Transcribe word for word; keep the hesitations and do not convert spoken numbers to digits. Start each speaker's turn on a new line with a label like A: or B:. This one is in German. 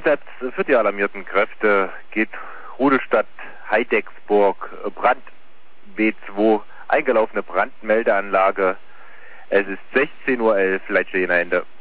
A: Einsatz für die alarmierten Kräfte geht Rudelstadt Heidecksburg, Brand B zwei, eingelaufene Brandmeldeanlage. Es ist sechzehn Uhr elf, Leitstehen Ende.